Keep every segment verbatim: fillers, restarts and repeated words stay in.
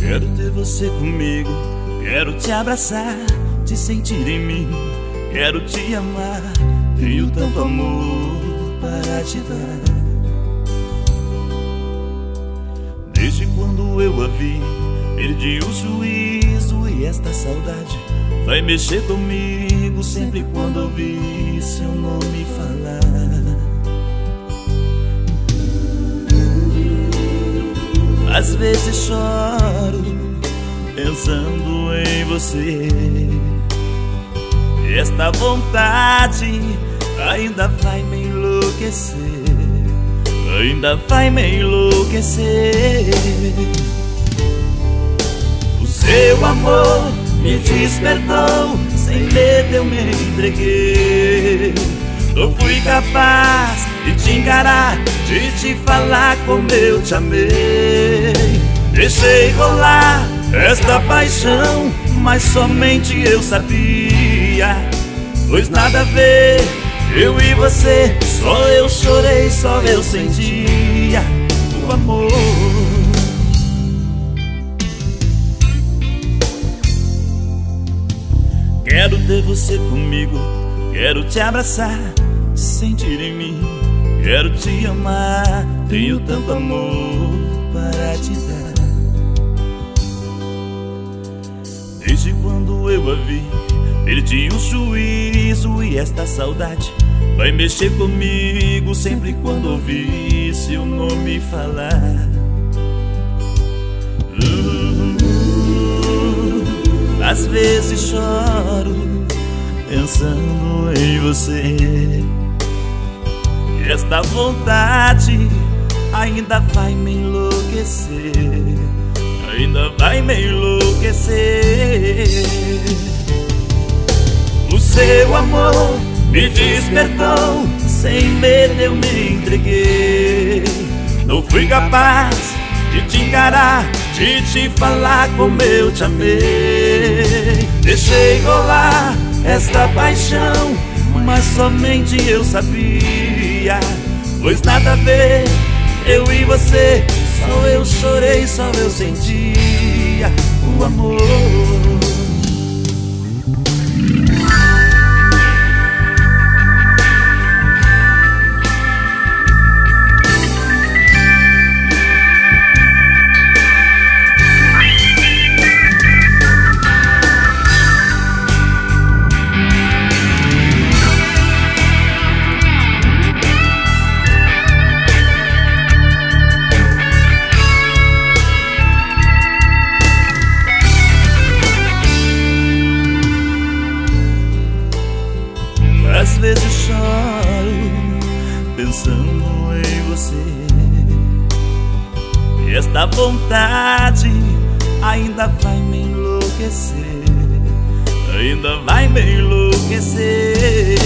Quero ter você comigo, quero te abraçar, te sentir em mim, quero te amar. Tenho tanto amor para te dar. Desde quando eu a vi, perdi o juízo e esta saudade vai mexer comigo sempre quando ouvir seu nome falar. Às vezes choro pensando em você, e esta vontade ainda vai me enlouquecer, ainda vai me enlouquecer. O seu amor me despertou, sem medo eu me entreguei. Não fui capaz de te encarar, de te falar como eu te amei. Deixei rolar esta paixão, mas somente eu sabia, pois nada a ver, eu e você. Só eu chorei, só eu sentia o amor. Quero ter você comigo, quero te abraçar, te sentir em mim, quero te amar. Tenho tanto amor para te dar. Desde quando eu a vi, perdi o juízo e esta saudade vai mexer comigo sempre quando ouvir seu nome falar. uh, uh, Às vezes choro pensando em você, e esta vontade ainda vai me enlouquecer, ainda vai me enlouquecer. O seu amor me despertou, sem medo eu me entreguei. Não fui capaz de te encarar, de te falar como eu te amei. Deixei rolar esta paixão, mas somente eu sabia, pois nada a ver, eu e você. Só eu chorei, só eu sentia o amor. Às vezes choro pensando em você, e esta vontade ainda vai me enlouquecer, ainda vai me enlouquecer.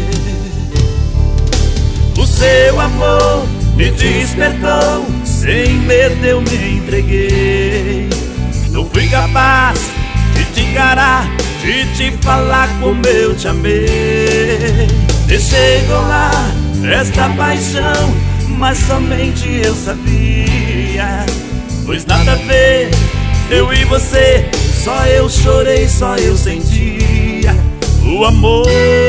O seu amor me despertou, sem medo eu me entreguei. Não fui capaz de te encarar, de te falar como eu te amei. Deixei rolar esta paixão, mas somente eu sabia, pois nada a ver, eu e você. Só eu chorei, só eu sentia o amor.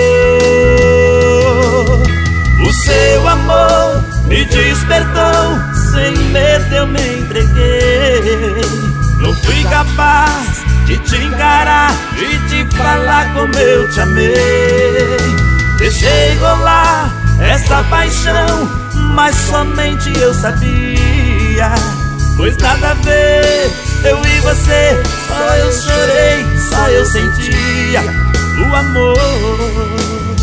O seu amor me despertou, sem medo eu me entreguei. Não fui capaz de te encarar, de te falar como eu te amei. Deixei rolar esta paixão, mas somente eu sabia, pois nada a ver, eu e você. Só eu chorei, só eu sentia o amor.